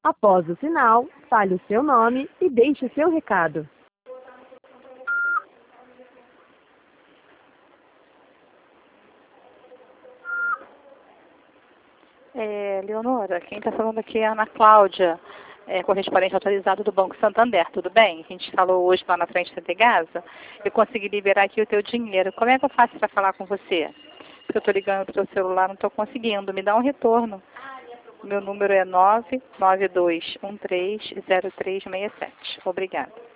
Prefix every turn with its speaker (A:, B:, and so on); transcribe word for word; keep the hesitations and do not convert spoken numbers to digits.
A: Após o sinal, fale o seu nome e deixe o seu recado.
B: É, Leonora, quem está falando aqui é a Ana Cláudia, é, correspondente autorizado do Banco Santander, tudo bem? A gente falou hoje lá na frente da Tegasa, eu consegui liberar aqui o teu dinheiro. Como é que eu faço para falar com você? Porque eu estou ligando para o teu celular, não estou conseguindo, me dá um retorno. Meu número é nove nove dois um três zero três seis sete. Obrigada.